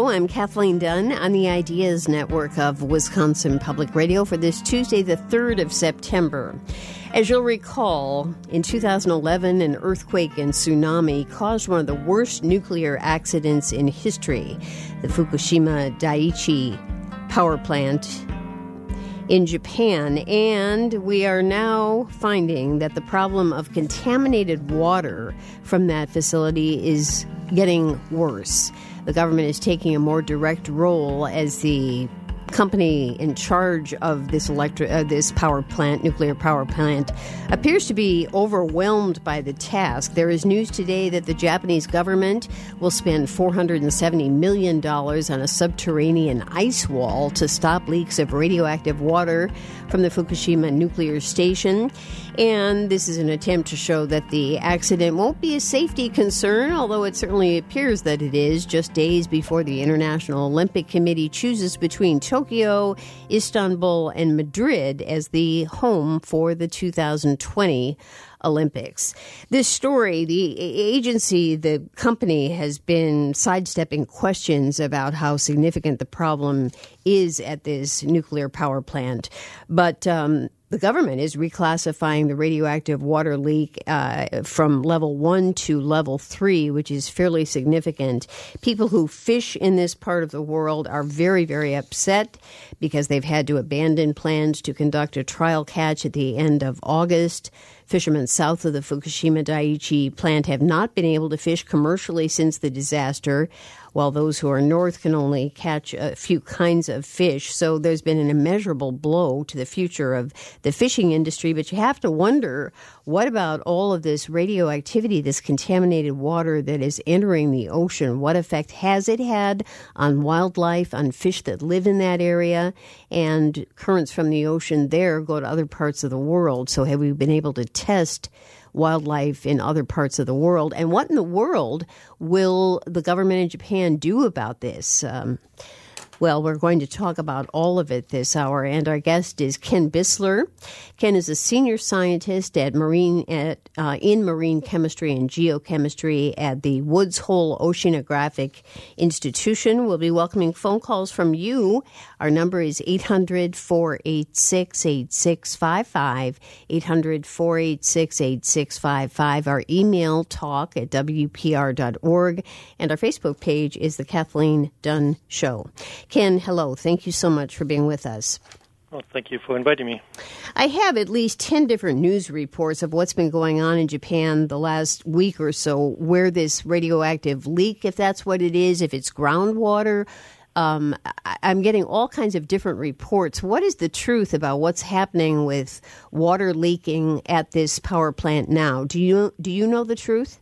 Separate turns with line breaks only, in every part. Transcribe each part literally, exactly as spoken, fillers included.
I'm Kathleen Dunn on the Ideas Network of Wisconsin Public Radio for this Tuesday, the third of September. As you'll recall, in two thousand eleven, an earthquake and tsunami caused one of the worst nuclear accidents in history, the Fukushima Daiichi power plant in Japan, and we are now finding that the problem of contaminated water from that facility is getting worse. The government is taking a more direct role as the company in charge of this electric, uh, this power plant, nuclear power plant, appears to be overwhelmed by the task. There is news today that the Japanese government will spend four hundred seventy million dollars on a subterranean ice wall to stop leaks of radioactive water from the Fukushima nuclear station. And this is an attempt to show that the accident won't be a safety concern, although it certainly appears that it is, just days before the International Olympic Committee chooses between Tokyo, Istanbul, and Madrid as the home for the two thousand twenty Olympics. This story, the agency, the company has been sidestepping questions about how significant the problem is at this nuclear power plant. But um, the government is reclassifying the radioactive water leak uh, from level one to level three, which is fairly significant. People who fish in this part of the world are very, very upset because they've had to abandon plans to conduct a trial catch at the end of August. Fishermen south of the Fukushima Daiichi plant have not been able to fish commercially since the disaster, while those who are north can only catch a few kinds of fish. So there's been an immeasurable blow to the future of the fishing industry. But you have to wonder, what about all of this radioactivity, this contaminated water that is entering the ocean? What effect has it had on wildlife, on fish that live in that area? And currents from the ocean there go to other parts of the world. So have we been able to test wildlife in other parts of the world? And what in the world will the government in Japan do about this? Um, well, we're going to talk about all of it this hour, and our guest is Ken Bissler. Ken is a senior scientist at marine at uh, in marine chemistry and geochemistry at the Woods Hole Oceanographic Institution. We'll be welcoming phone calls from you. Our number is eight hundred, four eight six, eight six five five, eight hundred, four eight six, eight six five five. Our email, talk at w p r dot org, and our Facebook page is The Kathleen Dunn Show. Ken, hello. Thank you so much for being with us.
Well, thank you for inviting me.
I have at least ten different news reports of what's been going on in Japan the last week or so, where this radioactive leak, if that's what it is, if it's groundwater. Um, I'm getting all kinds of different reports. What is the truth about what's happening with water leaking at this power plant now? Do you do you know the truth?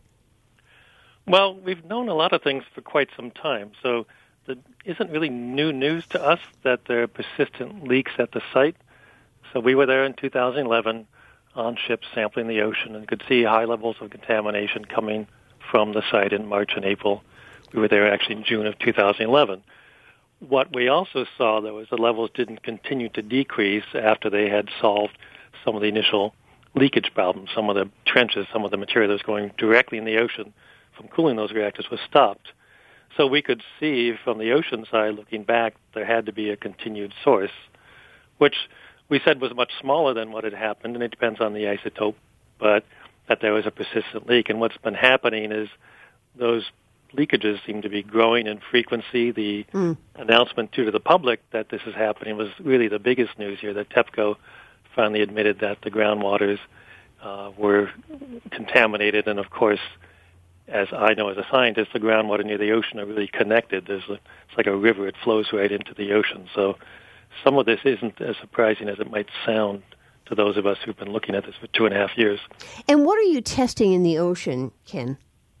Well, we've known a lot of things for quite some time, so it isn't really new news to us that there are persistent leaks at the site. So we were there in two thousand eleven on ships sampling the ocean and could see high levels of contamination coming from the site in March and April. We were there actually in June of two thousand eleven. What we also saw, though, is the levels didn't continue to decrease after they had solved some of the initial leakage problems. Some of the trenches, some of the material that was going directly in the ocean from cooling those reactors was stopped. So we could see from the ocean side, looking back, there had to be a continued source, which we said was much smaller than what had happened, and it depends on the isotope, but that there was a persistent leak. And what's been happening is those leakages seem to be growing in frequency. The mm. announcement to the public that this is happening was really the biggest news here, that TEPCO finally admitted that the groundwaters uh, were contaminated. And, of course, as I know as a scientist, the groundwater near the ocean are really connected. There's a, it's like a river. It flows right into the ocean. So some of this isn't as surprising as it might sound to those of us who've been looking at this for two and a half years.
And what are you testing in the ocean, Ken?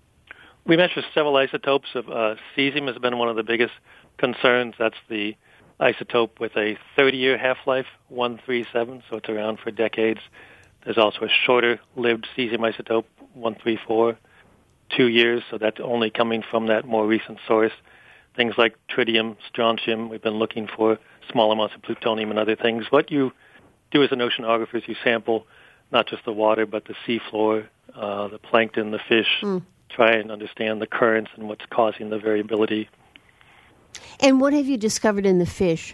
We measure several isotopes of uh, cesium has been one of the biggest concerns. That's the isotope with a thirty-year half-life, one thirty-seven, so it's around for decades. There's also a shorter-lived cesium isotope, one thirty-four, two years, so that's only coming from that more recent source. Things like tritium, strontium, we've been looking for small amounts of plutonium and other things. What you do as an oceanographer is you sample not just the water, but the seafloor, uh, the plankton, the fish, mm. try and understand the currents and what's causing the variability.
And what have you discovered in the fish?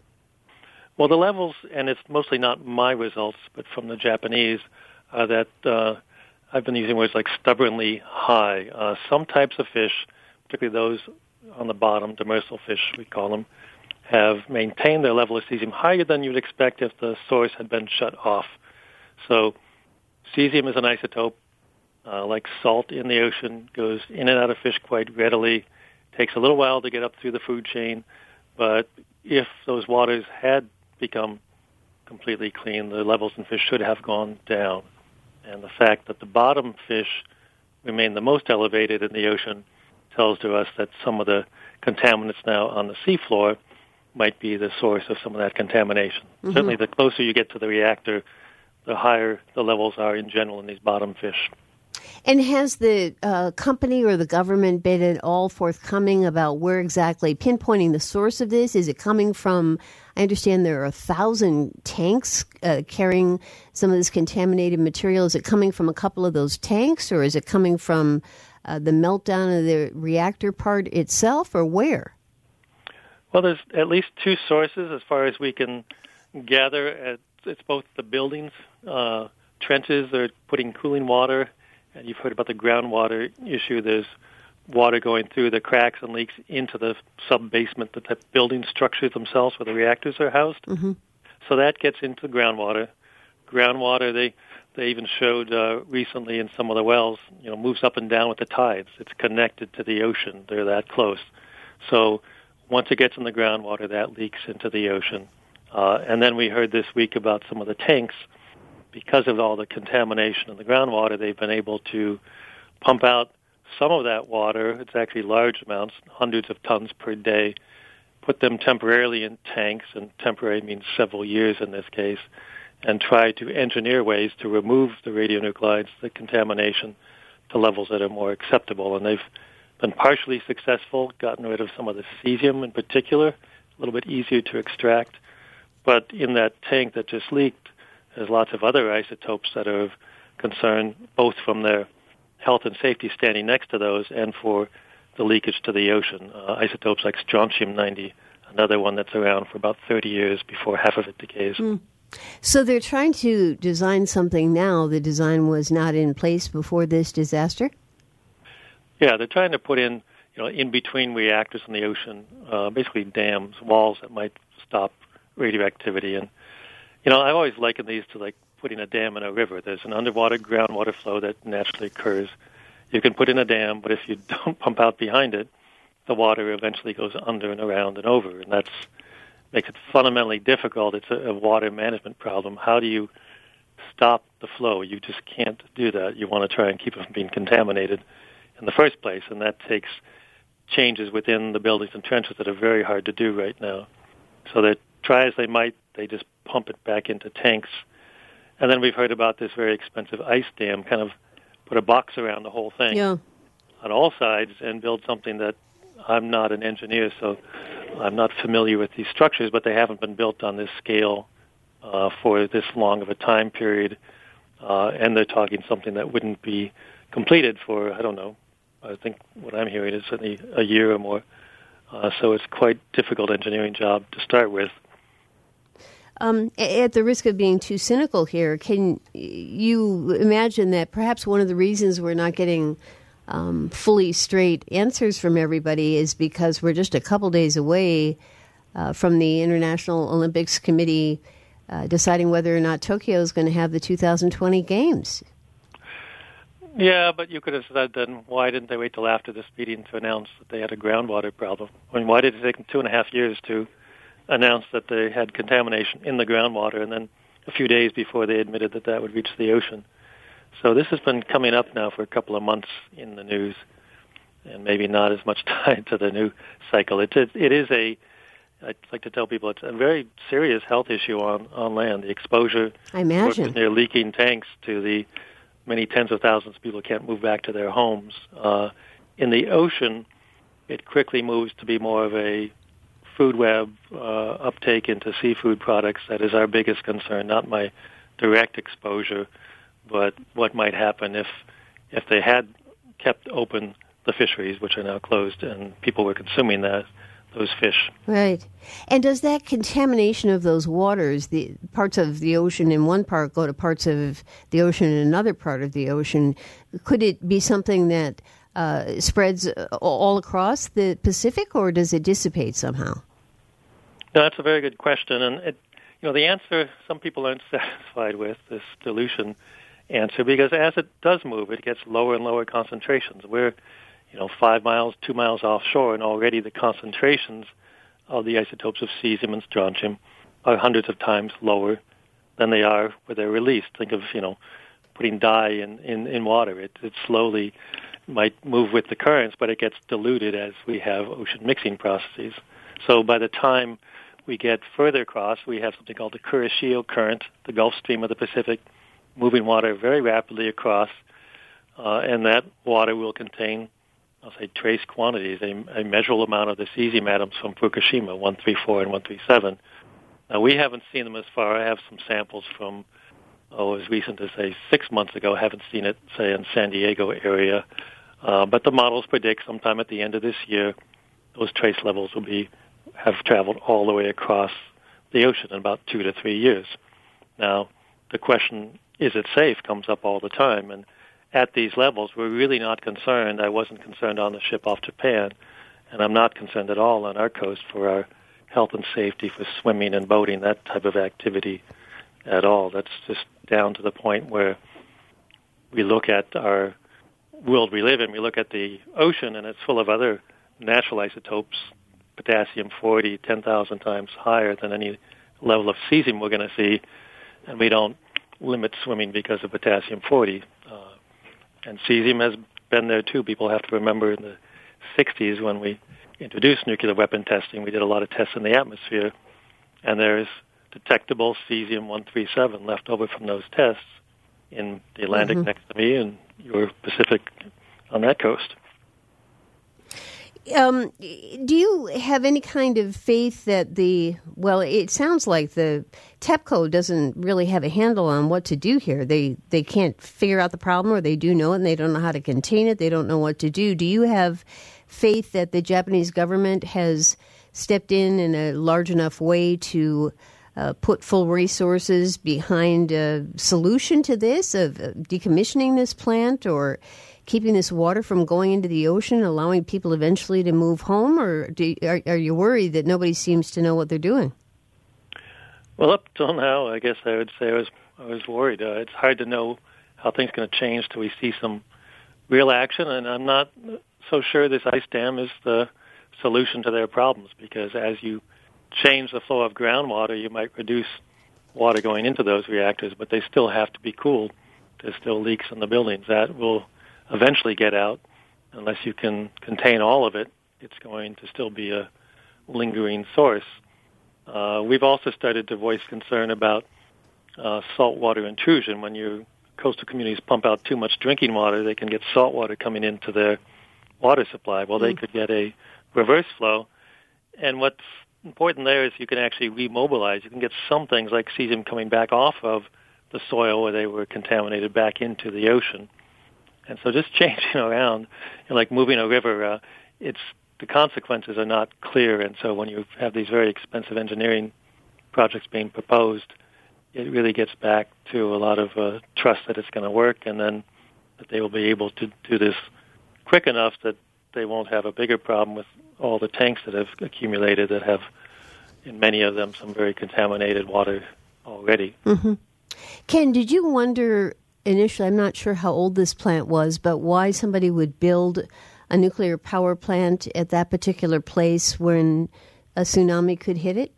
Well, the levels, and it's mostly not my results, but from the Japanese, are that uh, I've been using words like stubbornly high. Uh, some types of fish, particularly those on the bottom, demersal fish we call them, have maintained their level of cesium higher than you'd expect if the source had been shut off. So cesium is an isotope, uh, like salt in the ocean, goes in and out of fish quite readily, takes a little while to get up through the food chain, but if those waters had become completely clean, the levels in fish should have gone down. And the fact that the bottom fish remain the most elevated in the ocean tells to us that some of the contaminants now on the seafloor might be the source of some of that contamination. Mm-hmm. Certainly the closer you get to the reactor, the higher the levels are in general in these bottom fish.
And has the uh, company or the government been at all forthcoming about where exactly, pinpointing the source of this? Is it coming from, I understand there are a thousand tanks uh, carrying some of this contaminated material. Is it coming from a couple of those tanks, or is it coming from uh, the meltdown of the reactor part itself, or where?
Well, there's at least two sources as far as we can gather. It's both the buildings, uh, trenches, they're putting cooling water. And you've heard about the groundwater issue. There's water going through the cracks and leaks into the sub-basement, the type of building structures themselves where the reactors are housed. Mm-hmm. So that gets into the groundwater. Groundwater, they they even showed uh, recently in some of the wells, you know, moves up and down with the tides. It's connected to the ocean. They're that close. So once it gets in the groundwater, that leaks into the ocean. Uh, and then we heard this week about some of the tanks. Because of all the contamination in the groundwater, they've been able to pump out some of that water. It's actually large amounts, hundreds of tons per day, put them temporarily in tanks, and temporary means several years in this case, and try to engineer ways to remove the radionuclides, the contamination, to levels that are more acceptable. And they've been partially successful, gotten rid of some of the cesium in particular, a little bit easier to extract. But in that tank that just leaked, there's lots of other isotopes that are of concern, both from their health and safety standing next to those and for the leakage to the ocean. Uh, isotopes like strontium ninety, another one that's around for about thirty years before half of it decays. Mm.
So they're trying to design something now. The design was not in place before this disaster?
Yeah, they're trying to put in, you know, in between reactors in the ocean, uh, basically dams, walls that might stop radioactivity. And you know, I've always likened these to like putting a dam in a river. There's an underwater groundwater flow that naturally occurs. You can put in a dam, but if you don't pump out behind it, the water eventually goes under and around and over, and that's makes it fundamentally difficult. It's a, a water management problem. How do you stop the flow? You just can't do that. You want to try and keep it from being contaminated in the first place, and that takes changes within the buildings and trenches that are very hard to do right now. So that try as they might, they just pump it back into tanks. And then we've heard about this very expensive ice dam, kind of put a box around the whole thing
yeah.
on all sides and build something that I'm not an engineer, so I'm not familiar with these structures, but they haven't been built on this scale uh, for this long of a time period. Uh, and they're talking something that wouldn't be completed for, I don't know, I think what I'm hearing is certainly a year or more. Uh, so it's quite a difficult engineering job to start with.
Um, at the risk of being too cynical here, can you imagine that perhaps one of the reasons we're not getting um, fully straight answers from everybody is because we're just a couple days away uh, from the International Olympics Committee uh, deciding whether or not Tokyo is going to have the two thousand twenty Games?
Yeah, but you could have said then, why didn't they wait till after this meeting to announce that they had a groundwater problem? I mean, why did it take them two and a half years to announced that they had contamination in the groundwater, and then a few days before they admitted that that would reach the ocean? So this has been coming up now for a couple of months in the news, and maybe not as much tied to the new cycle. It, it, it is a, I'd like to tell people, it's a very serious health issue on, on land. The exposure
I imagine.
near leaking tanks to the many tens of thousands of people who can't move back to their homes. Uh, in the ocean, it quickly moves to be more of a food web uh, uptake into seafood products. That is our biggest concern, not my direct exposure, but what might happen if if they had kept open the fisheries, which are now closed, and people were consuming that. those fish.
Right. And does that contamination of those waters, the parts of the ocean in one part go to parts of the ocean in another part of the ocean, could it be something that uh, spreads all across the Pacific, or does it dissipate somehow?
No, that's a very good question. And, it, you know, the answer some people aren't satisfied with, this dilution answer, because as it does move, it gets lower and lower concentrations. We're, you know, five miles, two miles offshore, and already the concentrations of the isotopes of cesium and strontium are hundreds of times lower than they are where they're released. Think of, you know, putting dye in, in, in water. It, it slowly might move with the currents, but it gets diluted as we have ocean mixing processes. So by the time we get further across, we have something called the Kuroshio Current, the Gulf Stream of the Pacific, moving water very rapidly across, uh, and that water will contain, I'll say, trace quantities, a, a measurable amount of the cesium atoms from Fukushima, one thirty-four and one thirty-seven. Now, we haven't seen them as far. I have some samples from, oh, as recent as, say, six months ago. I haven't seen it, say, in San Diego area. Uh, but the models predict sometime at the end of this year, those trace levels will be have traveled all the way across the ocean in about two to three years. Now, the question, is it safe, comes up all the time. And at these levels, we're really not concerned. I wasn't concerned on the ship off Japan, and I'm not concerned at all on our coast for our health and safety for swimming and boating, that type of activity at all. That's just down to the point where we look at our world we live in, we look at the ocean, and it's full of other natural isotopes, potassium forty, ten thousand times higher than any level of cesium we're going to see, and we don't limit swimming because of potassium forty. Uh, and cesium has been there too. People have to remember in the sixties when we introduced nuclear weapon testing, we did a lot of tests in the atmosphere, and there's detectable cesium one thirty-seven left over from those tests in the Atlantic mm-hmm. next to me and your Pacific on that coast.
Um, do you have any kind of faith that the, well, it sounds like the TEPCO doesn't really have a handle on what to do here. They they can't figure out the problem, or they do know it and they don't know how to contain it. They don't know what to do. Do you have faith that the Japanese government has stepped in in a large enough way to uh, put full resources behind a solution to this, of decommissioning this plant or keeping this water from going into the ocean, allowing people eventually to move home? Or do, are, are you worried that nobody seems to know what they're doing?
Well, up till now, I guess I would say I was I was worried. Uh, it's hard to know how things are going to change till we see some real action, and I'm not so sure this ice dam is the solution to their problems, because as you change the flow of groundwater, you might reduce water going into those reactors, but they still have to be cooled. There's still leaks in the buildings. That will eventually get out. Unless you can contain all of it, it's going to still be a lingering source. Uh, we've also started to voice concern about uh, saltwater intrusion. When your coastal communities pump out too much drinking water, they can get salt water coming into their water supply. Well, they mm. could get a reverse flow. And what's important there is you can actually remobilize. You can get some things like cesium coming back off of the soil where they were contaminated back into the ocean. And so just changing around, you know, like moving a river, uh, it's the consequences are not clear. And so when you have these very expensive engineering projects being proposed, it really gets back to a lot of uh, trust that it's going to work, and then that they will be able to do this quick enough that they won't have a bigger problem with all the tanks that have accumulated that have, in many of them, some very contaminated water already.
Mm-hmm. Ken, did you wonder initially, I'm not sure how old this plant was, but why somebody would build a nuclear power plant at that particular place when a tsunami could hit it?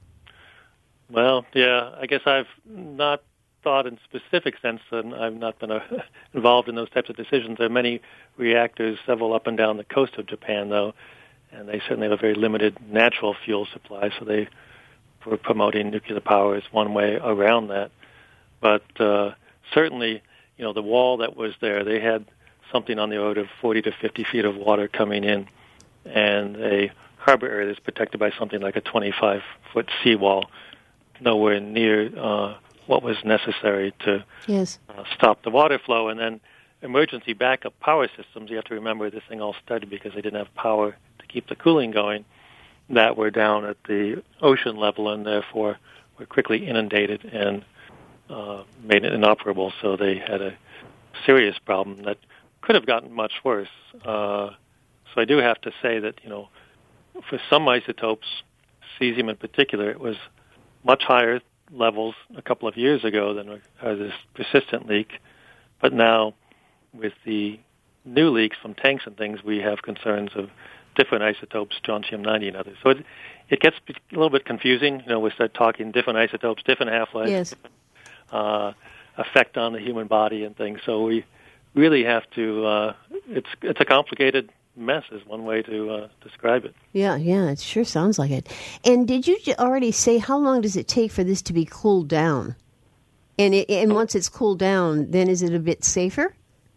Well, yeah, I guess I've not thought in specific sense, and I've not been uh, involved in those types of decisions. There are many reactors, several up and down the coast of Japan, though, and they certainly have a very limited natural fuel supply, so they were promoting nuclear power as one way around that. But uh, certainly, you know, the wall that was there, they had something on the order of forty to fifty feet of water coming in, and a harbor area that's protected by something like a twenty-five foot seawall, nowhere near uh, what was necessary to
yes.
uh, stop the water flow. And then emergency backup power systems, you have to remember this thing all started because they didn't have power to keep the cooling going. that were down at the ocean level and therefore were quickly inundated and uh, made it inoperable. So they had a serious problem that could have gotten much worse. Uh, so I do have to say that, you know, for some isotopes, cesium in particular, it was much higher levels a couple of years ago than uh, this persistent leak. But now, with the new leaks from tanks and things, we have concerns of different isotopes, strontium ninety and others. So it, it gets a little bit confusing. You know, we start talking different isotopes, different half-lives,
yes.
different uh, effect on the human body and things. So we really have to, uh, it's it's a complicated mess is one way to uh, describe it.
Yeah, yeah, it sure sounds like it. And did you already say how long does it take for this to be cooled down? And it, and once it's cooled down, then is it a bit safer?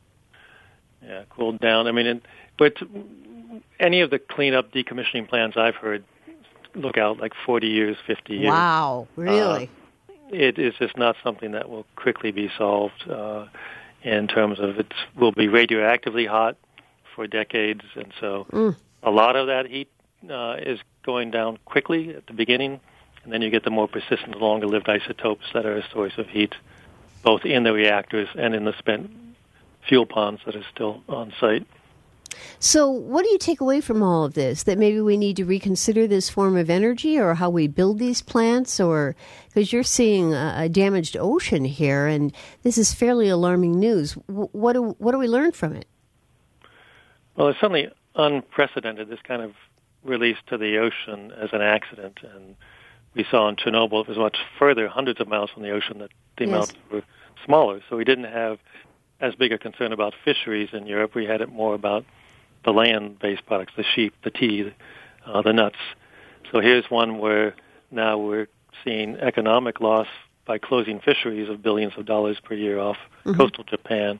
Yeah, cooled down. I mean, it, but any of the cleanup decommissioning plans I've heard look out like forty years, fifty years.
Wow, really?
Uh, it is just not something that will quickly be solved uh, in terms of it will be radioactively hot for decades, and so mm. a lot of that heat uh, is going down quickly at the beginning, and then you get the more persistent, longer-lived isotopes that are a source of heat, both in the reactors and in the spent fuel ponds that are still on site.
So what do you take away from all of this? That maybe we need to reconsider this form of energy or how we build these plants? Or because you're seeing a, a damaged ocean here, and this is fairly alarming news. W- what do what do we learn from it?
Well, it's certainly unprecedented, this kind of release to the ocean as an accident. And we saw in Chernobyl, it was much further, hundreds of miles from the ocean, that the
yes.
amounts were smaller. So we didn't have as big a concern about fisheries in Europe. We had it more about the land-based products, the sheep, the tea, uh, the nuts. So here's one where now we're seeing economic loss by closing fisheries of billions of dollars per year off mm-hmm. coastal Japan,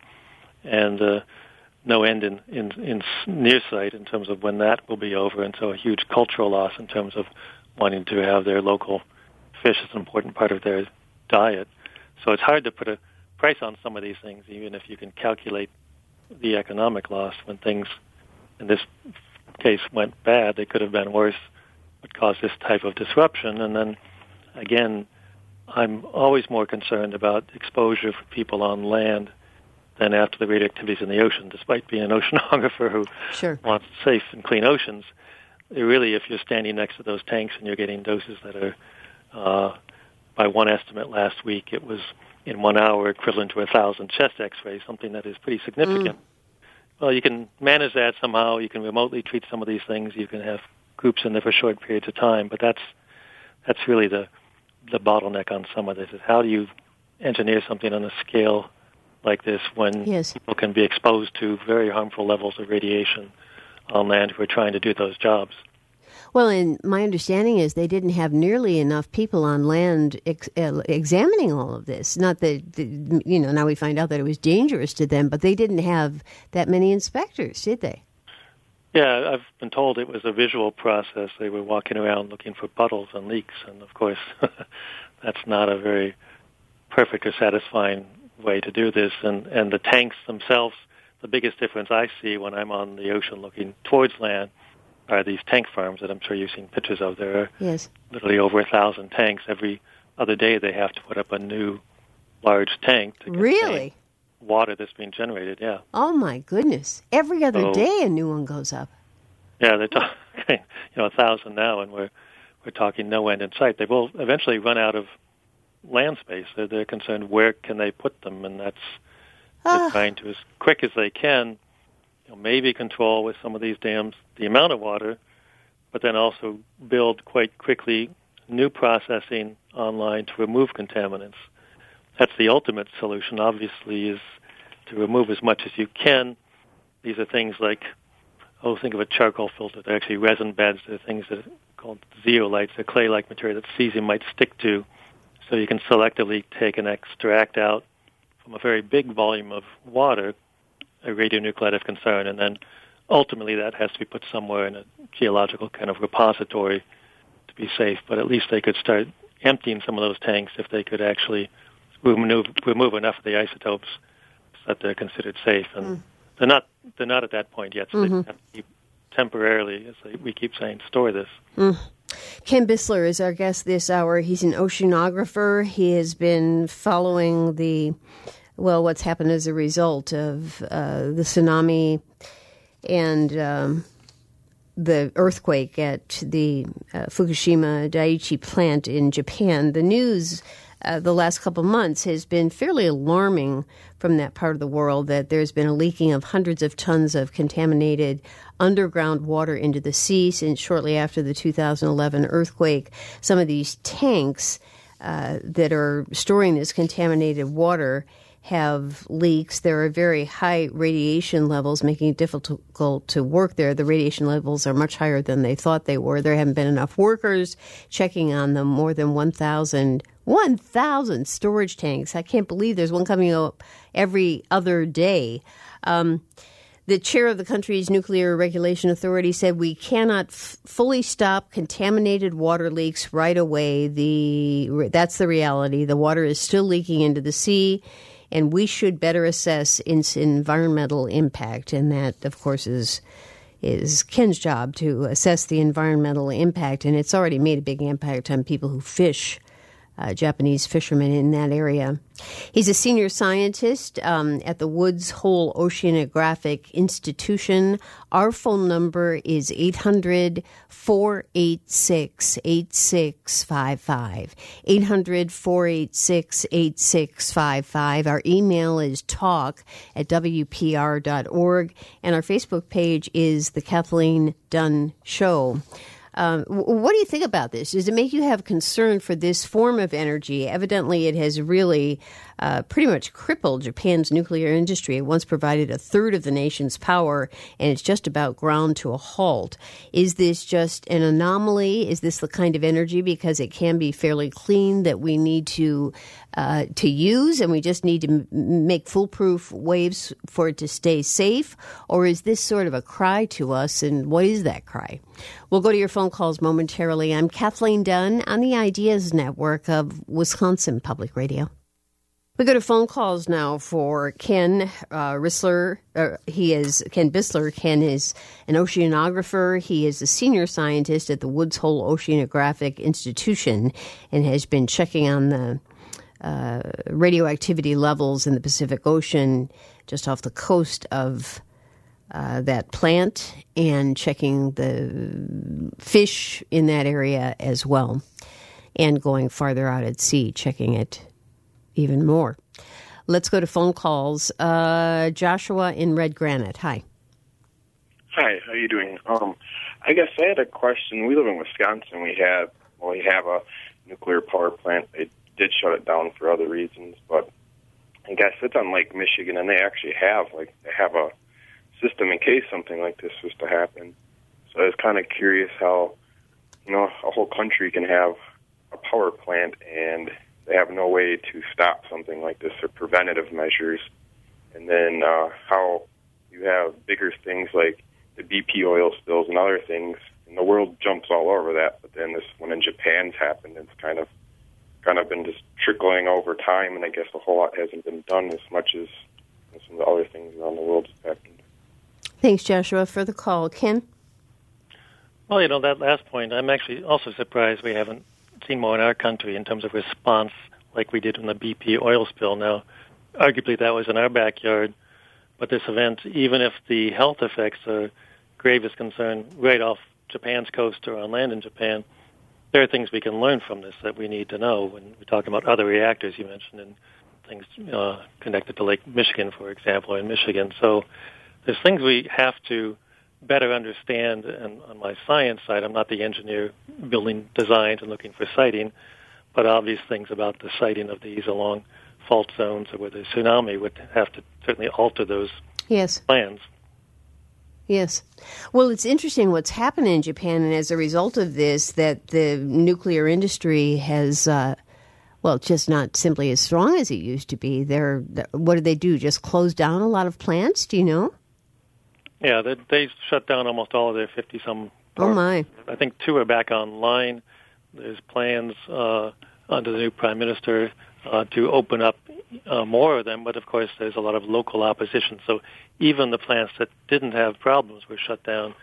and uh, no end in, in, in near sight in terms of when that will be over, and so a huge cultural loss in terms of wanting to have their local fish as an important part of their diet. So it's hard to put a price on some of these things, even if you can calculate the economic loss. When things, in this case, went bad, they could have been worse, would cause this type of disruption. And then, again, I'm always more concerned about exposure for people on land than after the radioactivities in the ocean, despite being an oceanographer who
sure.
wants safe and clean oceans. Really, if you're standing next to those tanks and you're getting doses that are, uh, by one estimate last week, it was in one hour equivalent to a thousand chest x-rays, something that is pretty significant. Mm. Well, you can manage that somehow. You can remotely treat some of these things. You can have groups in there for short periods of time. But that's that's really the the bottleneck on some of this, is how do you engineer something on a scale like this when
yes.
people can be exposed to very harmful levels of radiation on land who are trying to do those jobs.
Well, and my understanding is they didn't have nearly enough people on land ex- uh, examining all of this. Not that, the, you know, now we find out that it was dangerous to them, but they didn't have that many inspectors, did they?
Yeah, I've been told it was a visual process. They were walking around looking for puddles and leaks, and of course, that's not a very perfect or satisfying way to do this. And, and the tanks themselves, the biggest difference I see when I'm on the ocean looking towards land are these tank farms that I'm sure you've seen pictures of. There are
yes.
literally over a thousand tanks. Every other day they have to put up a new large tank to contain
really?
water that's being generated, yeah.
Oh, my goodness. Every other
so,
day a new one goes up.
Yeah, they're talking, you know, a thousand now, and we're we're talking no end in sight. They will eventually run out of land space. They're, they're concerned where can they put them, and that's
ah.
they're trying to, as quick as they can, you know, maybe control with some of these dams the amount of water, but then also build quite quickly new processing online to remove contaminants. That's the ultimate solution, obviously, is to remove as much as you can. These are things like, oh, think of a charcoal filter. They're actually resin beds. They're things that are called zeolites. They're clay-like material that cesium might stick to. So you can selectively take and extract out from a very big volume of water a radionuclide of concern, and then ultimately that has to be put somewhere in a geological kind of repository to be safe. But at least they could start emptying some of those tanks if they could actually remove, remove enough of the isotopes so that they're considered safe. And mm. they're not they're not at that point yet, so mm-hmm. they have to keep temporarily, as we keep saying, store this.
Mm. Ken Bissler is our guest this hour. He's an oceanographer. He has been following the, well, what's happened as a result of uh, the tsunami and um, the earthquake at the uh, Fukushima Daiichi plant in Japan. The news uh, the last couple months has been fairly alarming from that part of the world, that there's been a leaking of hundreds of tons of contaminated underground water into the sea since shortly after the two thousand eleven earthquake. Some of these tanks uh, that are storing this contaminated water have leaks. There are very high radiation levels, making it difficult to work there. The radiation levels are much higher than they thought they were. There haven't been enough workers checking on them. More than one thousand storage tanks. I can't believe there's one coming up every other day. Um, the chair of the country's Nuclear Regulation Authority said we cannot f- fully stop contaminated water leaks right away. The that's the reality. The water is still leaking into the sea, and we should better assess its environmental impact. And that, of course, is is Ken's job, to assess the environmental impact. And it's already made a big impact on people who fish, uh, Japanese fishermen in that area. He's a senior scientist um, at the Woods Hole Oceanographic Institution. Our phone number is eight hundred, four eight six, eight six five five. eight hundred, four eight six, eight six five five. Our email is talk at w p r dot org. And our Facebook page is The Kathleen Dunn Show. Um, what do you think about this? Does it make you have concern for this form of energy? Evidently, it has really uh, pretty much crippled Japan's nuclear industry. It once provided a third of the nation's power, and it's just about ground to a halt. Is this just an anomaly? Is this the kind of energy, because it can be fairly clean, that we need to uh, to use, and we just need to m- make foolproof waves for it to stay safe? Or is this sort of a cry to us, and what is that cry? We'll go to your phone calls momentarily. I'm Kathleen Dunn on the Ideas Network of Wisconsin Public Radio. We go to phone calls now for Ken uh, Rissler. Uh, he is Ken Bissler. Ken is an oceanographer. He is a senior scientist at the Woods Hole Oceanographic Institution and has been checking on the uh, radioactivity levels in the Pacific Ocean just off the coast of Uh, that plant, and checking the fish in that area as well, and going farther out at sea, checking it even more. Let's go to phone calls. Uh, Joshua in Red Granite. Hi.
Hi, how are you doing? Um, I guess I had a question. We live in Wisconsin. We have, well, we have a nuclear power plant. They did shut it down for other reasons, but I guess it's on Lake Michigan, and they actually have, like, they have a system in case something like this was to happen. So I was kind of curious how, you know, a whole country can have a power plant and they have no way to stop something like this, or preventative measures. And then uh, how you have bigger things like the B P oil spills and other things, and the world jumps all over that. But then this one in Japan's happened, it's kind of kind of been just trickling over time, and I guess a whole lot hasn't been done as much as some of the other things around the world have happened.
Thanks, Joshua, for the call. Ken?
Well, you know, that last point, I'm actually also surprised we haven't seen more in our country in terms of response like we did in the B P oil spill. Now, arguably that was in our backyard, but this event, even if the health effects are grave as concern right off Japan's coast or on land in Japan, there are things we can learn from this that we need to know when we're talking about other reactors you mentioned, and things uh, connected to Lake Michigan, for example, in Michigan. So there's things we have to better understand, and on my science side, I'm not the engineer building designs and looking for siting, but obvious things about the siting of these along fault zones or where the tsunami would have to certainly alter those
yes.
plans.
Yes. Well, it's interesting what's happened in Japan, and as a result of this, that the nuclear industry has, uh, well, just not simply as strong as it used to be. They're, what did they do, just close down a lot of plants? Do you know?
Yeah, they, they shut down almost all of their fifty-some.
Oh, my.
I think two are back online. There's plans uh, under the new prime minister uh, to open up uh, more of them, but of course there's a lot of local opposition. So even the plants that didn't have problems were shut down,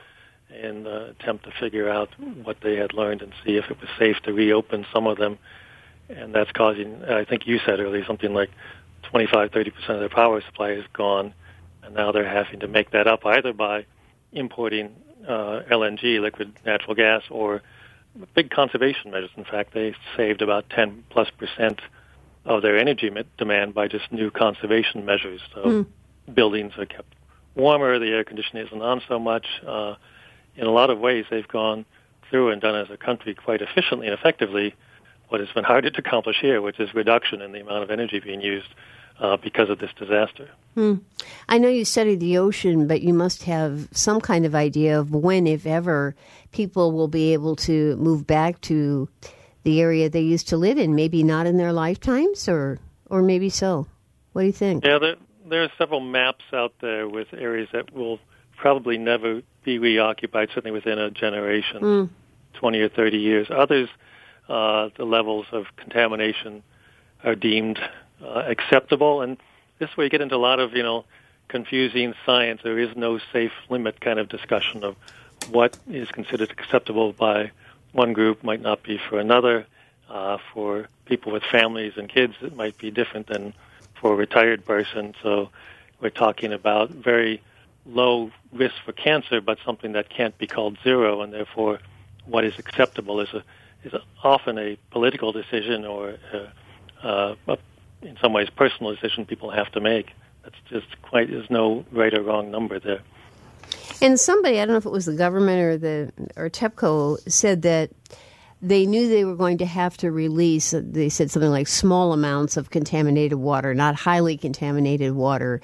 in the attempt to figure out what they had learned and see if it was safe to reopen some of them. And that's causing, I think you said earlier, something like twenty-five, thirty percent of their power supply is gone, and now they're having to make that up either by importing uh, L N G, liquid natural gas, or big conservation measures. In fact, they saved about ten plus percent of their energy demand by just new conservation measures. So mm. buildings are kept warmer, the air conditioning isn't on so much. Uh, in a lot of ways, they've gone through and done as a country quite efficiently and effectively what has been harder to accomplish here, which is reduction in the amount of energy being used uh, because of this disaster.
Hmm. I know you studied the ocean, but you must have some kind of idea of when, if ever, people will be able to move back to the area they used to live in, maybe not in their lifetimes, or or maybe so. What do you think?
Yeah, there, there are several maps out there with areas that will probably never be reoccupied, certainly within a generation, mm. twenty or thirty years. Others, uh, the levels of contamination are deemed uh, acceptable, and this way you get into a lot of, you know, confusing science. There is no safe limit kind of discussion of what is considered acceptable by one group might not be for another. Uh, for people with families and kids, it might be different than for a retired person. So we're talking about very low risk for cancer, but something that can't be called zero, and therefore what is acceptable is a, is a, often a political decision or a, uh, a, in some ways personal decision people have to make. That's just quite, there's no right or wrong number there.
And somebody, I don't know if it was the government or the or TEPCO, said that they knew they were going to have to release, they said something like small amounts of contaminated water, not highly contaminated water,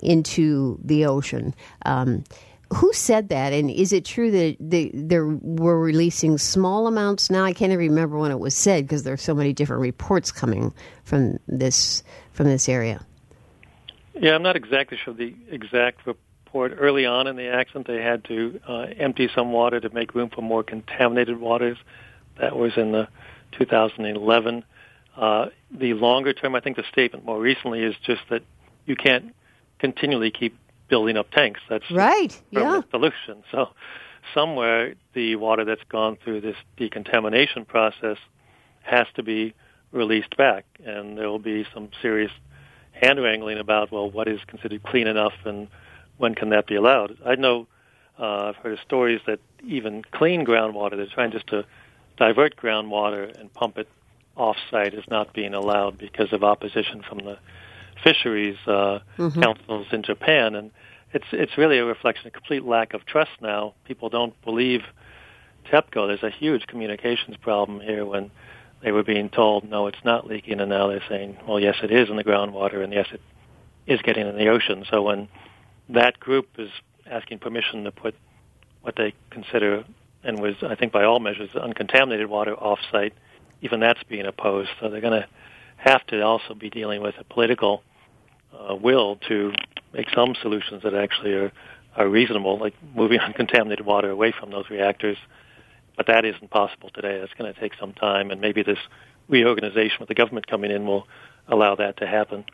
into the ocean. Um, who said that? And is it true that they, they were releasing small amounts now? I can't even remember when it was said because there are so many different reports coming from this from this area.
Yeah, I'm not exactly sure the exact report. Early on in the accident, they had to uh, empty some water to make room for more contaminated waters. That was in the two thousand eleven. Uh, the longer term, I think the statement more recently is just that you can't continually keep building up tanks. That's
right.
Yeah.
Solution.
So somewhere the water that's gone through this decontamination process has to be released back, and there will be some serious hand-wrangling about, well, what is considered clean enough and when can that be allowed? I know uh, I've heard of stories that even clean groundwater, they're trying just to divert groundwater and pump it off-site, is not being allowed because of opposition from the fisheries uh, mm-hmm. councils in Japan. And it's it's really a reflection of complete lack of trust now. People don't believe TEPCO. There's a huge communications problem here when they were being told, no, it's not leaking, and now they're saying, well, yes, it is in the groundwater, and yes, it is getting in the ocean. So when that group is asking permission to put what they consider, and was, I think by all measures, uncontaminated water off-site, even that's being opposed. So they're going to have to also be dealing with a political uh, will to make some solutions that actually are, are reasonable, like moving uncontaminated water away from those reactors. But that isn't possible today. That's going to take some time, and maybe this reorganization with the government coming in will allow that to happen.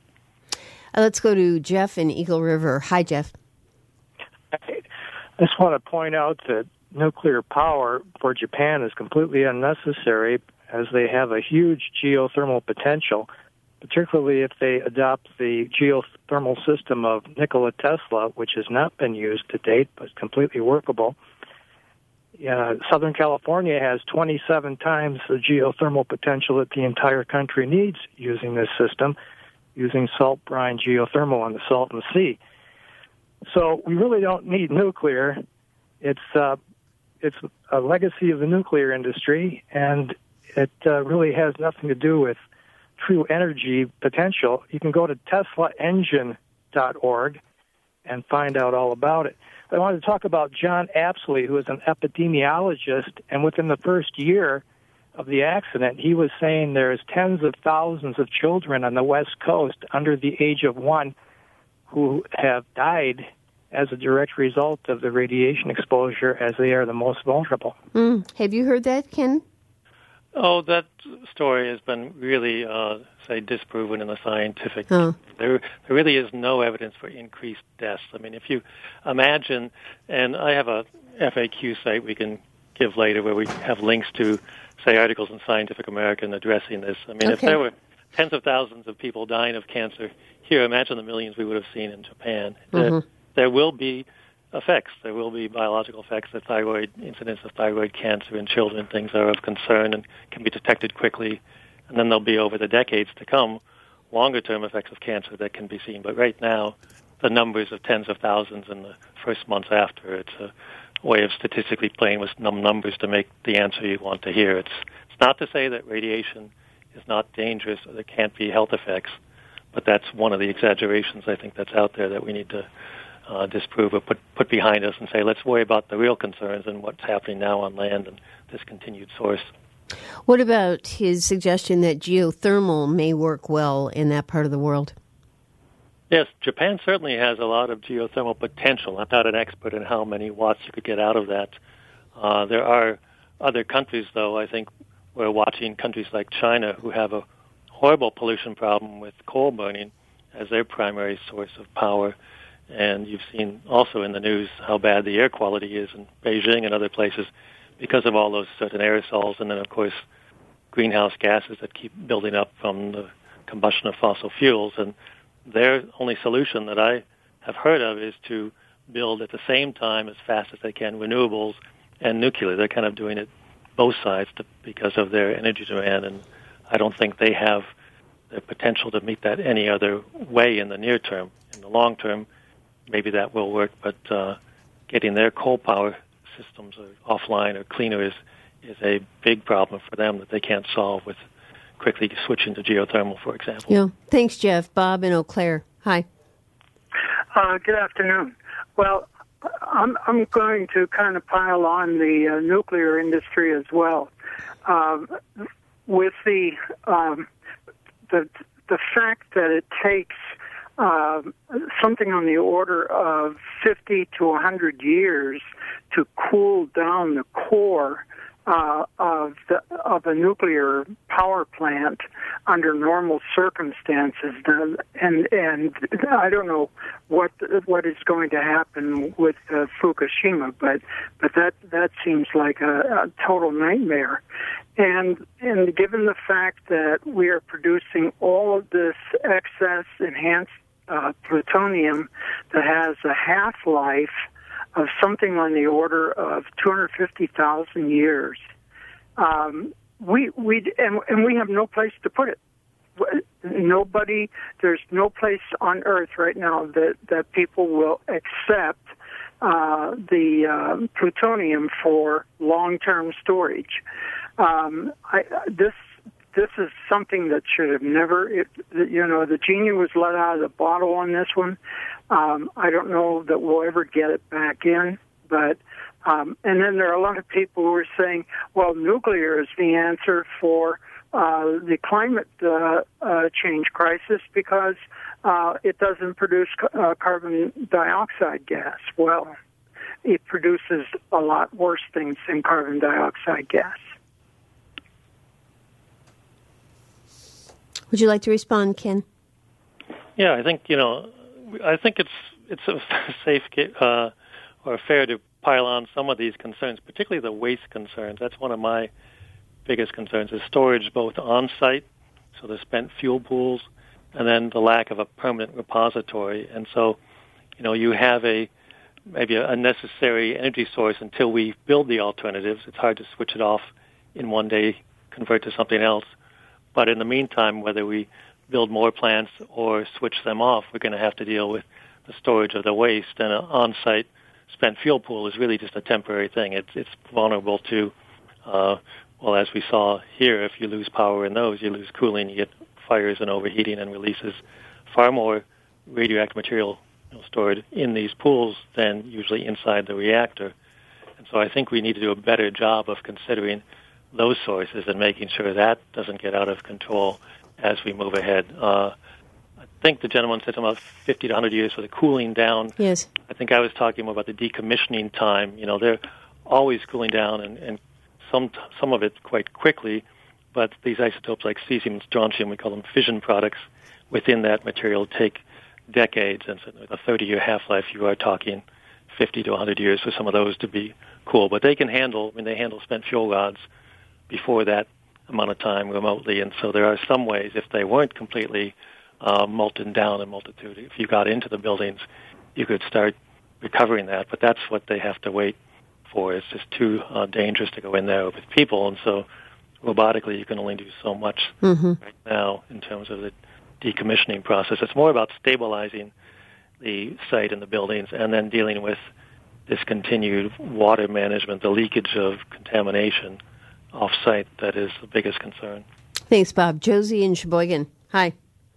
Uh, let's go to Jeff in Eagle River. Hi, Jeff.
I just want to point out that nuclear power for Japan is completely unnecessary, as they have a huge geothermal potential, particularly if they adopt the geothermal system of Nikola Tesla, which has not been used to date but is completely workable. Uh, Southern California has twenty-seven times the geothermal potential that the entire country needs using this system, using salt brine geothermal on the Salton Sea. So we really don't need nuclear. It's uh, it's a legacy of the nuclear industry, and it uh, really has nothing to do with true energy potential. You can go to tesla engine dot org and find out all about it. I wanted to talk about John Apsley, who is an epidemiologist, and within the first year of the accident, he was saying there's tens of thousands of children on the West Coast under the age of one who have died as a direct result of the radiation exposure, as they are the most vulnerable.
Mm. Have you heard that, Ken?
Oh, that story has been really, uh, say, disproven in the scientific.
Oh.
There, there really is no evidence for increased deaths. I mean, if you imagine, and I have a F A Q site we can give later where we have links to, say, articles in Scientific American addressing this. I mean,
Okay.
if there were tens of thousands of people dying of cancer here, imagine the millions we would have seen in Japan.
Mm-hmm.
There, there will be effects. There will be biological effects. The thyroid incidence of thyroid cancer in children, things are of concern and can be detected quickly. And then there'll be, over the decades to come, longer-term effects of cancer that can be seen. But right now, the numbers of tens of thousands in the first months after, it's a way of statistically playing with num numbers to make the answer you want to hear. It's, it's not to say that radiation is not dangerous or there can't be health effects, but that's one of the exaggerations I think that's out there that we need to Uh, disprove or put put behind us and say, let's worry about the real concerns and what's happening now on land and this continued source.
What about his suggestion that geothermal may work well in that part of the world?
Yes, Japan certainly has a lot of geothermal potential. I'm not an expert in how many watts you could get out of that. Uh, there are other countries, though, I think we're watching countries like China who have a horrible pollution problem with coal burning as their primary source of power. And you've seen also in the news how bad the air quality is in Beijing and other places because of all those certain aerosols. And then, of course, greenhouse gases that keep building up from the combustion of fossil fuels. And their only solution that I have heard of is to build at the same time, as fast as they can, renewables and nuclear. They're kind of doing it both sides to, because of their energy demand. And I don't think they have the potential to meet that any other way in the near term. In the long term, maybe that will work, but uh, getting their coal power systems offline or cleaner is is a big problem for them that they can't solve with quickly switching to geothermal, for example.
Yeah. Thanks, Jeff. Bob in Eau Claire. Hi.
Uh, good afternoon. Well, I'm I'm going to kind of pile on the uh, nuclear industry as well. Um, with the um, the the fact that it takes Uh, something on the order of fifty to one hundred years to cool down the core uh, of the, of a nuclear power plant under normal circumstances, and and I don't know what what is going to happen with uh, Fukushima, but but that that seems like a, a total nightmare. And and given the fact that we are producing all of this excess enhanced Uh, plutonium that has a half-life of something on the order of two hundred fifty thousand years. Um, we we and, and we have no place to put it. Nobody, there's no place on Earth right now that, that people will accept uh, the uh, plutonium for long-term storage. Um, I, this. This is something that should have never, it, you know, the genie was let out of the bottle on this one. Um, I don't know that we'll ever get it back in, but, um, and then there are a lot of people who are saying, well, nuclear is the answer for uh, the climate uh, uh, change crisis because uh, it doesn't produce uh, carbon dioxide gas. Well, it produces a lot worse things than carbon dioxide gas.
Would you like to respond, Ken?
Yeah, I think, you know, I think it's it's a safe uh, or fair to pile on some of these concerns, particularly the waste concerns. That's one of my biggest concerns, is storage both on-site, so the spent fuel pools, and then the lack of a permanent repository. And so, you know, you have a maybe a necessary energy source until we build the alternatives. It's hard to switch it off in one day, convert to something else. But in the meantime, whether we build more plants or switch them off, we're going to have to deal with the storage of the waste. And an on-site spent fuel pool is really just a temporary thing. It's it's vulnerable to, uh, well, as we saw here, if you lose power in those, you lose cooling, you get fires and overheating, and releases far more radioactive material, you know, stored in these pools than usually inside the reactor. And so I think we need to do a better job of considering those sources and making sure that doesn't get out of control as we move ahead. Uh, I think the gentleman said something about fifty to one hundred years for the cooling down.
Yes.
I think I was talking more about the decommissioning time. You know, they're always cooling down, and, and some some of it quite quickly. but these isotopes like cesium and strontium, we call them fission products, within that material take decades, and so with a thirty-year half-life, you are talking fifty to one hundred years for some of those to be cool. But they can handle, I mean, they handle spent fuel rods before that amount of time remotely, and so there are some ways, if they weren't completely uh, molten down in multitude, if you got into the buildings, you could start recovering that, but that's what they have to wait for. It's just too uh, dangerous to go in there with people, and so robotically you can only do so much mm-hmm. right now in terms of the decommissioning process. It's more about stabilizing the site and the buildings and then dealing with this continued water management, the leakage of contamination off-site that is the biggest concern.
Thanks, Bob. Josie in Sheboygan. Hi.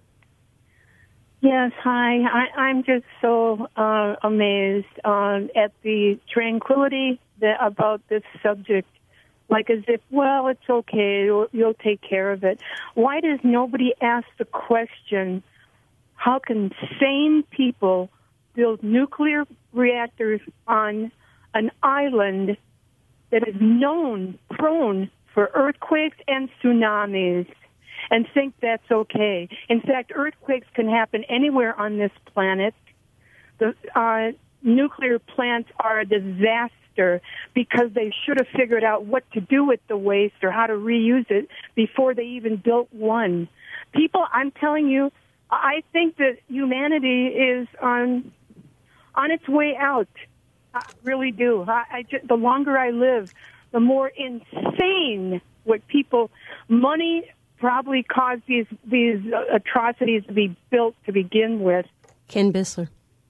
Yes, hi. I, I'm just so uh, amazed um, at the tranquility that, about this subject, like as if, well, it's okay, you'll, you'll take care of it. Why does nobody ask the question, how can sane people build nuclear reactors on an island that is known, prone for earthquakes and tsunamis, and think that's okay? In fact, earthquakes can happen anywhere on this planet. The uh, nuclear plants are a disaster because they should have figured out what to do with the waste or how to reuse it before they even built one. People, I'm telling you, I think that humanity is on on its way out. I really do. I, I just, the longer I live, the more insane what people, money probably caused these these atrocities to be built to begin with.
Ken Bissler.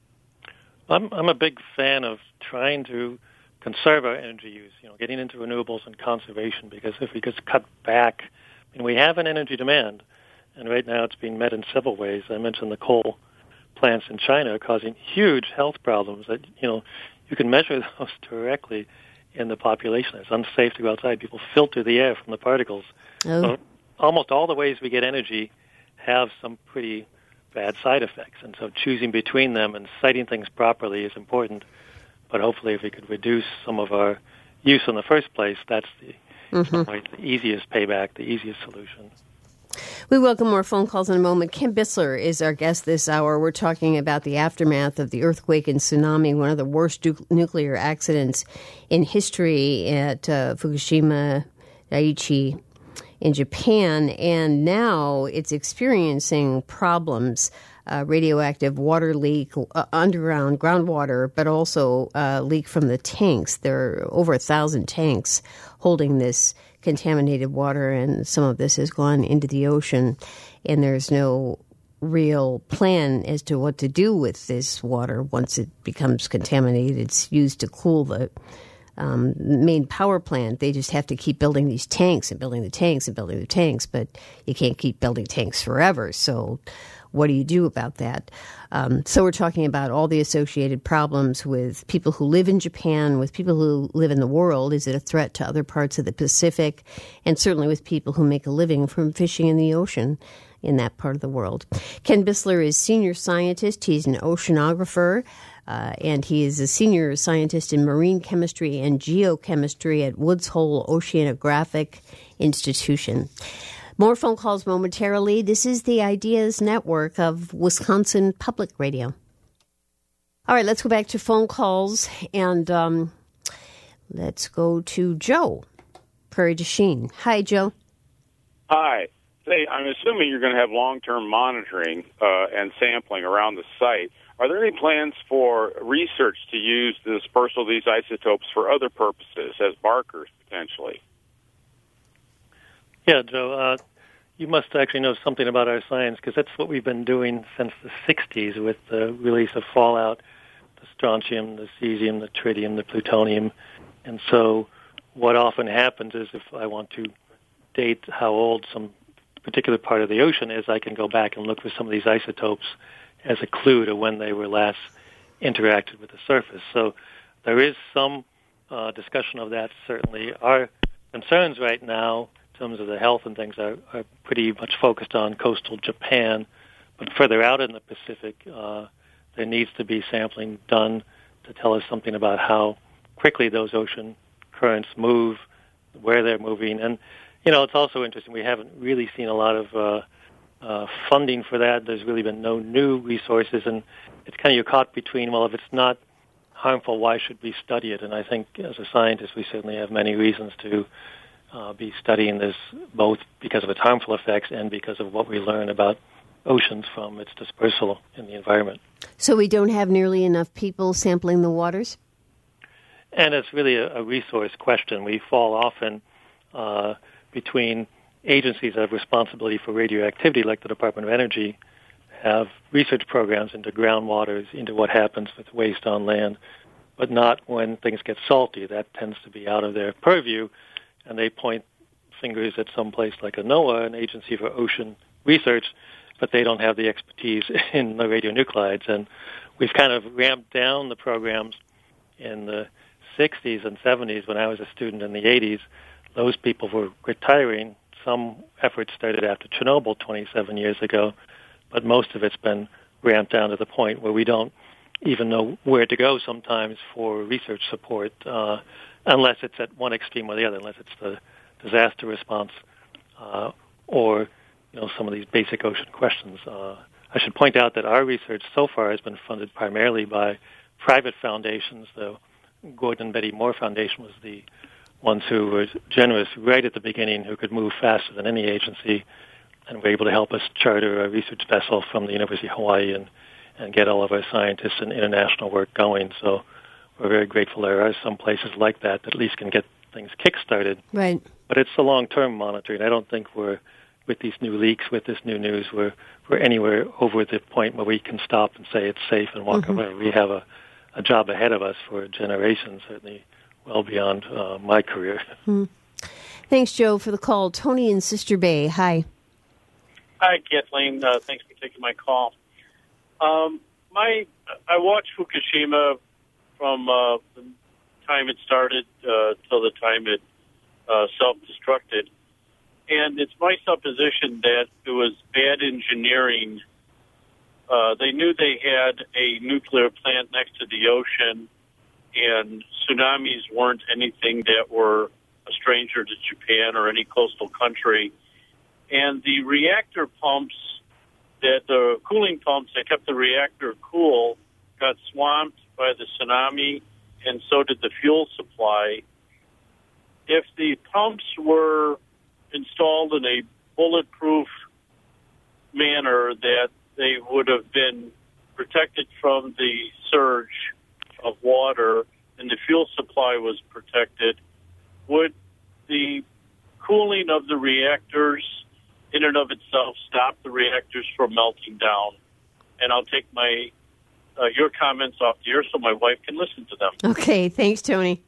I'm I'm a big fan of trying to conserve our energy use, you know, getting into renewables and conservation, because if we just cut back, I mean, we have an energy demand, and right now it's being met in several ways. I mentioned the coal plants in China are causing huge health problems that, you know, you can measure those directly in the population. It's unsafe to go outside. People filter the air from the particles. Oh. So almost all the ways we get energy have some pretty bad side effects, and so choosing between them and citing things properly is important. But hopefully if we could reduce some of our use in the first place, that's the, mm-hmm. way, the easiest payback, the easiest solution.
We welcome more phone calls in a moment. Ken Bissler is our guest this hour. We're talking about the aftermath of the earthquake and tsunami, one of the worst du- nuclear accidents in history at uh, Fukushima Daiichi in Japan, and now it's experiencing problems, uh, radioactive water leak, uh, underground groundwater, but also uh, leak from the tanks. There are over a thousand tanks holding this contaminated water, and some of this has gone into the ocean, and there's no real plan as to what to do with this water once it becomes contaminated. It's used to cool the Um, main power plant. They just have to keep building these tanks and building the tanks and building the tanks, but you can't keep building tanks forever. So what do you do about that? Um, so we're talking about all the associated problems with people who live in Japan, with people who live in the world. Is it a threat to other parts of the Pacific? And certainly with people who make a living from fishing in the ocean in that part of the world. Ken Bissler is senior scientist. He's an oceanographer. Uh, and he is a senior scientist in marine chemistry and geochemistry at Woods Hole Oceanographic Institution. More phone calls momentarily. This is the Ideas Network of Wisconsin Public Radio. All right, let's go back to phone calls, and um, let's go to Joe, Prairie du Chien. Hi, Joe.
Hi. Say, I'm assuming you're going to have long-term monitoring uh, and sampling around the site. Are there any plans for research to use the dispersal of these isotopes for other purposes, as markers, potentially?
Yeah, Joe, uh, you must actually know something about our science, because that's what we've been doing since the sixties with the release of fallout, the strontium, the cesium, the tritium, the plutonium. And so what often happens is if I want to date how old some particular part of the ocean is, I can go back and look for some of these isotopes as a clue to when they were last interacted with the surface. So there is some uh, discussion of that, certainly. Our concerns right now, in terms of the health and things, are, are pretty much focused on coastal Japan. But further out in the Pacific, uh, there needs to be sampling done to tell us something about how quickly those ocean currents move, where they're moving. And, you know, it's also interesting. We haven't really seen a lot of uh, uh, funding for that. There's really been no new resources, and it's kind of you're caught between, well, if it's not harmful, why should we study it? And I think as a scientist, we certainly have many reasons to uh, be studying this, both because of its harmful effects and because of what we learn about oceans from its dispersal in the environment.
So we don't have nearly enough people sampling the waters?
And it's really a, a resource question. We fall often uh, between agencies that have responsibility for radioactivity, like the Department of Energy, have research programs into groundwaters, into what happens with waste on land, but not when things get salty. That tends to be out of their purview, and they point fingers at some place like a NOAA, an agency for ocean research, but they don't have the expertise in the radionuclides. And we've kind of ramped down the programs in the sixties and seventies. When I was a student in the eighties, those people were retiring. Some efforts started after Chernobyl twenty-seven years ago, but most of it's been ramped down to the point where we don't even know where to go sometimes for research support, uh, unless it's at one extreme or the other, unless it's the disaster response uh, or you know, some of these basic ocean questions. Uh, I should point out that our research so far has been funded primarily by private foundations. The Gordon and Betty Moore Foundation was the ones who were generous right at the beginning, who could move faster than any agency, and were able to help us charter a research vessel from the University of Hawaii and, and get all of our scientists and international work going. So we're very grateful there are some places like that that at least can get things kick-started.
Right.
But it's the long-term monitoring. I don't think we're, with these new leaks, with this new news, we're, we're anywhere over the point where we can stop and say it's safe and walk mm-hmm. away. We have a, a job ahead of us for generations, certainly well beyond uh, my career.
Mm. Thanks, Joe, for the call. Tony in Sister Bay, hi.
Hi, Kathleen. Uh, thanks for taking my call. Um, my I watched Fukushima from uh, the time it started uh, till the time it uh, self-destructed. And it's my supposition that it was bad engineering. Uh, they knew they had a nuclear plant next to the ocean, and tsunamis weren't anything that were a stranger to Japan or any coastal country. And the reactor pumps, that the cooling pumps that kept the reactor cool, got swamped by the tsunami, and so did the fuel supply. If the pumps were installed in a bulletproof manner, that they would have been protected from the surge of water and the fuel supply was protected, would the cooling of the reactors in and of itself stop the reactors from melting down? And I'll take my uh, your comments off the air so my wife can listen to them.
Okay, thanks, Tony.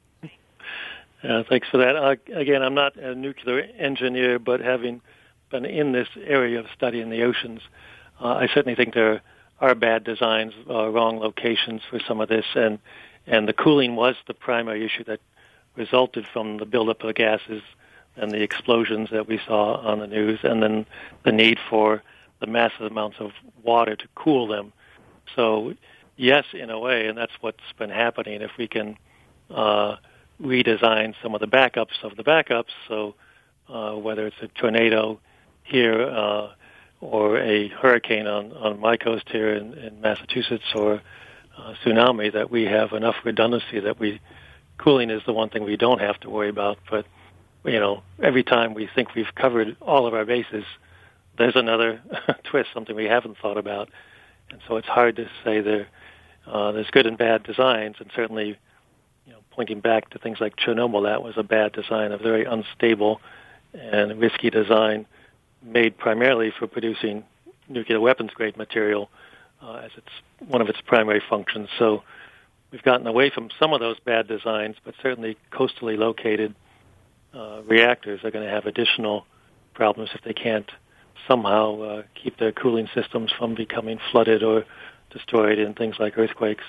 Uh, thanks for that. Uh, again, I'm not a nuclear engineer, but having been in this area of studying the oceans, uh, I certainly think there are bad designs, uh, wrong locations for some of this, and and the cooling was the primary issue that resulted from the buildup of gases and the explosions that we saw on the news, and then the need for the massive amounts of water to cool them. So, yes, in a way, and that's what's been happening. If we can uh, redesign some of the backups of the backups, so uh, whether it's a tornado here uh, or a hurricane on, on my coast here in, in Massachusetts or a tsunami, that we have enough redundancy that we cooling is the one thing we don't have to worry about. But you know, every time we think we've covered all of our bases, there's another twist, something we haven't thought about. And so it's hard to say there, uh, there's good and bad designs, and certainly, you know, pointing back to things like Chernobyl, that was a bad design, a very unstable and risky design made primarily for producing nuclear weapons-grade material uh, as it's one of its primary functions. So we've gotten away from some of those bad designs, but certainly coastally located Uh, reactors are going to have additional problems if they can't somehow uh, keep their cooling systems from becoming flooded or destroyed in things like earthquakes.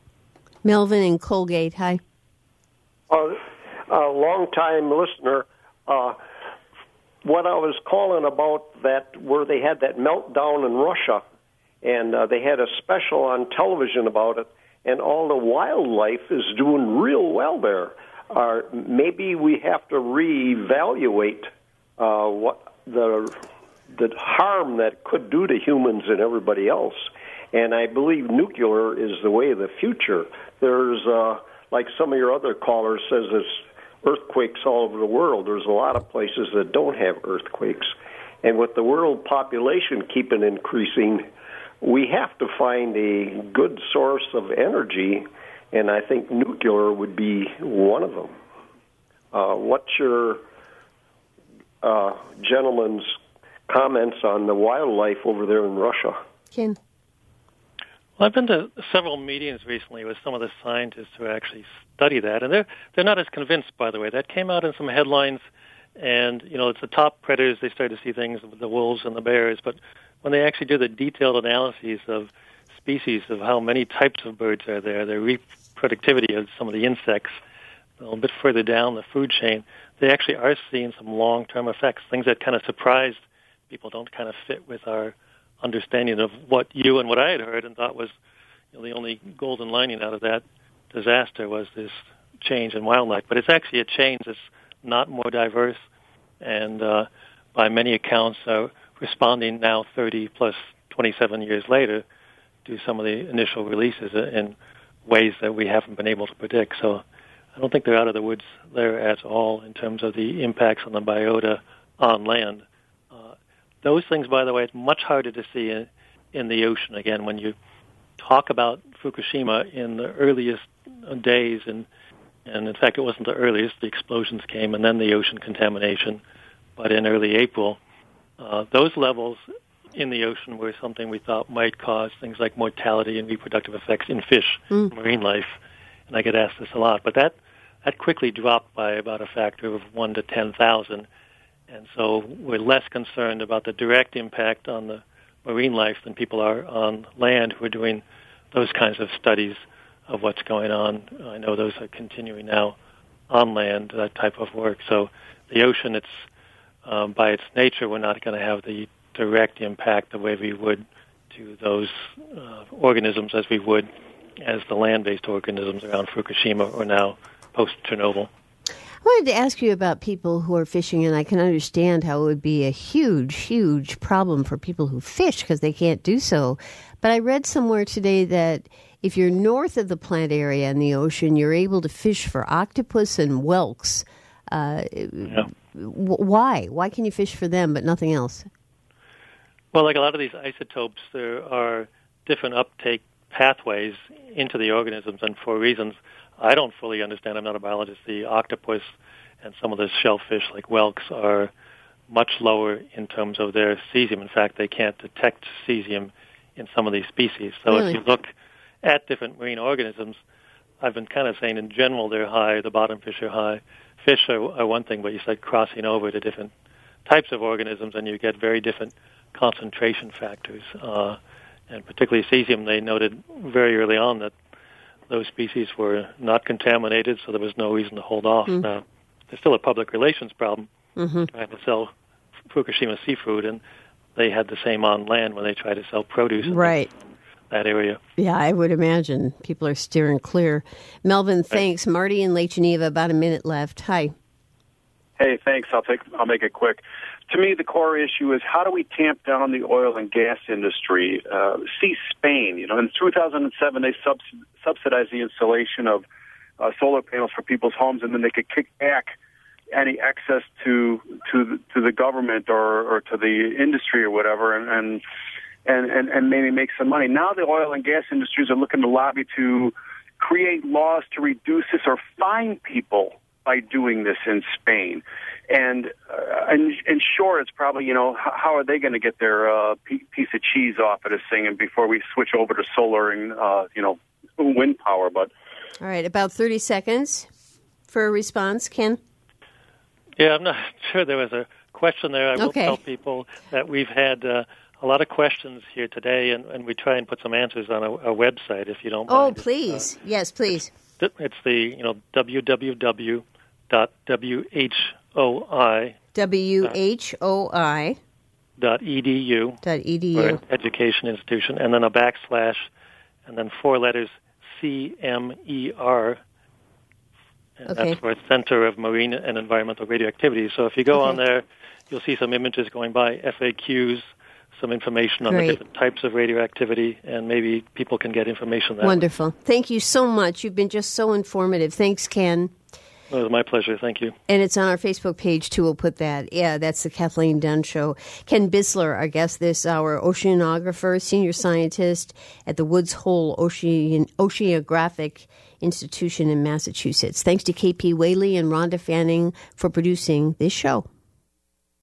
Melvin in Colgate, hi.
Uh, a long-time listener. Uh, what I was calling about that, where they had that meltdown in Russia, and uh, they had a special on television about it, and all the wildlife is doing real well there. Uh, maybe we have to reevaluate uh, what the the harm that could do to humans and everybody else. And I believe nuclear is the way of the future. There's, uh, like some of your other callers says, there's earthquakes all over the world. There's a lot of places that don't have earthquakes. And with the world population keeping increasing, we have to find a good source of energy, and I think nuclear would be one of them. Uh, what's your uh, gentleman's comments on the wildlife over there in Russia?
Ken?
Well, I've been to several meetings recently with some of the scientists who actually study that, and they're they're not as convinced, by the way. That came out in some headlines, and, you know, it's the top predators. They start to see things with the wolves and the bears, but when they actually do the detailed analyses of species, of how many types of birds are there, their reproductivity of some of the insects, a little bit further down the food chain, they actually are seeing some long-term effects, things that kind of surprised people, don't kind of fit with our understanding of what you and what I had heard and thought was, you know, the only golden lining out of that disaster was this change in wildlife. But it's actually a change that's not more diverse, and uh, by many accounts are responding now thirty plus twenty-seven years later to some of the initial releases in ways that we haven't been able to predict. So I don't think they're out of the woods there at all in terms of the impacts on the biota on land. Uh, those things, by the way, it's much harder to see in, in the ocean. Again, when you talk about Fukushima in the earliest days, and and in fact it wasn't the earliest, the explosions came and then the ocean contamination, but in early April, uh, those levels in the ocean were something we thought might cause things like mortality and reproductive effects in fish, mm. marine life. And I get asked this a lot, but that, that quickly dropped by about a factor of one to ten thousand. And so we're less concerned about the direct impact on the marine life than people are on land who are doing those kinds of studies of what's going on. I know those are continuing now on land, that type of work. So the ocean, it's um, by its nature, we're not going to have the direct impact the way we would to those uh, organisms as we would as the land-based organisms around Fukushima or now post-Chernobyl.
I wanted to ask you about people who are fishing, and I can understand how it would be a huge, huge problem for people who fish because they can't do so. But I read somewhere today that if you're north of the plant area in the ocean, you're able to fish for octopus and whelks. Uh, yeah. Why? Why can you fish for them but nothing else?
Well, like a lot of these isotopes, there are different uptake pathways into the organisms, and for reasons I don't fully understand, I'm not a biologist, the octopus and some of the shellfish like whelks are much lower in terms of their cesium. In fact, they can't detect cesium in some of these species. So really? If you look at different marine organisms, I've been kind of saying in general they're high, the bottom fish are high. Fish are, are one thing, but you start crossing over to different types of organisms and you get very different concentration factors. Uh, and particularly cesium, they noted very early on that those species were not contaminated, so there was no reason to hold off. Mm. Now, there's still a public relations problem mm-hmm. trying to sell Fukushima seafood, and they had the same on land when they tried to sell produce
right.
in that area.
Yeah, I would imagine people are steering clear. Melvin, thanks. Right. Marty in Lake Geneva, about a minute left. Hi.
Hey, thanks. I'll take. I'll make it quick. To me, the core issue is how do we tamp down the oil and gas industry? Uh, see Spain. You know, in two thousand seven, they subs- subsidized the installation of uh, solar panels for people's homes, and then they could kick back any excess to to the, to the government or, or to the industry or whatever, and, and and and and maybe make some money. Now the oil and gas industries are looking to lobby to create laws to reduce this or fine people by doing this in Spain. And, uh, and and sure, it's probably, you know, how, how are they going to get their uh, p- piece of cheese off of this thing and before we switch over to solar and, uh, you know, wind power. But
all right, about thirty seconds for a response. Ken?
Yeah, I'm not sure there was a question there. I will
okay.
tell people that we've had uh, a lot of questions here today, and, and we try and put some answers on a, a website, if you don't
oh,
mind.
Oh, please. Uh, yes, please.
It's, it's the, you know, w w w dot w h o i
W H O I
dot edu
dot edu
for an education institution, and then a backslash, and then four letters C M E R, And
Okay.
that's for Center of Marine and Environmental Radioactivity. So if you go
Okay.
on there, you'll see some images going by, F A Qs, some information on
Great.
the different types of radioactivity, and maybe people can get information that way.
Wonderful. Thank you so much. You've been just so informative. Thanks, Ken.
It was my pleasure. Thank you.
And it's on our Facebook page, too. We'll put that. Yeah, that's the Kathleen Dunn Show. Ken Bisler, our guest this hour, oceanographer, senior scientist at the Woods Hole Ocean, Oceanographic Institution in Massachusetts. Thanks to K P Whaley and Rhonda Fanning for producing this show.